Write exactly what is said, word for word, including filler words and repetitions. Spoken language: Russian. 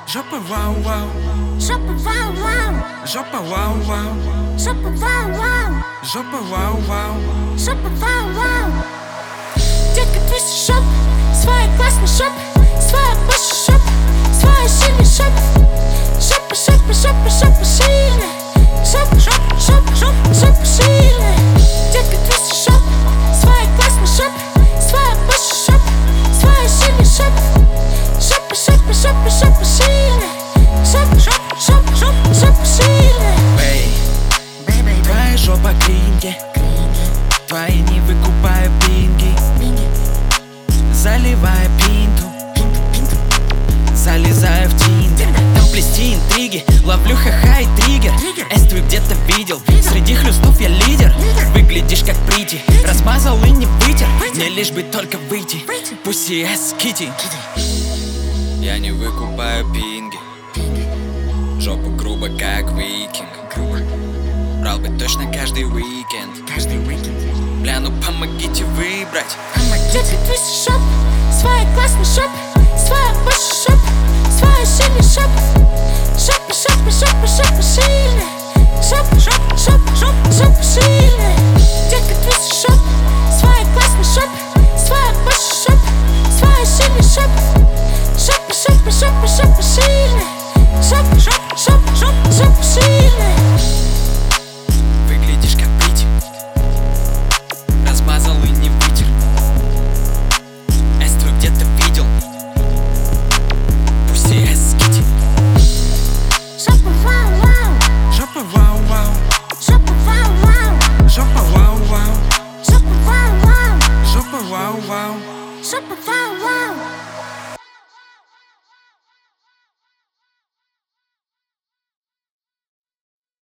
Жопа вау-вау, Жопа вау-вау, жопа вау-вау, жопа вау-вау, жопа вау-вау. жопа вау-вау. Детка, твисти жоп, своя классная жоп, своя большая жоп, своя сильная жоп. Жопа, жопа, жопа, жопа сильная. Жопа, жопа, жопа, жопа, жопа сильная. Детка, твисти жоп, своя классная жоп, своя большая жоп, своя сильная жоп. Жопа, жопа, жопа, жопа сильная. Жопа, жопа, жопа, жопа, жопа сильная. Эй, твоя жопа кринги, твои не выкупаю пинги. Заливая пинту, залезаю в тиндер. Там плести интриги, ловлю ха-ха и триггер. Эс, ты где-то видел, среди хлюстов я лидер. Выглядишь как прити, размазал и не вытер. Мне лишь бы только выйти, пусть эс кити. Я не выкупаю пинги, жопа грубо как викинг. Брал бы точно каждый уикенд. Бля, ну помогите выбрать. Детка, твисти жоп, своя классная жоп, своя большая жоп, своя сильная жоп. Жопа, жопа, жопа, жопа сильная. Жопа, жопа, жопа, жопа, жопа сильная. Детка, твисти жоп, своя классная жоп, своя большая жоп, своя сильная жоп. Жопа, жопа, жопа, жопа сильная. Жопа, жопа, жопа, жопа, жопа сильная. Выглядишь как прити, размазал и не вытер. Эс, твой где-то видел, пусть эс кити. Жопа вау-вау, Жопа вау-вау, жопа вау-вау, жопа вау-вау, жопа вау-вау, жопа вау-вау. жопа вау.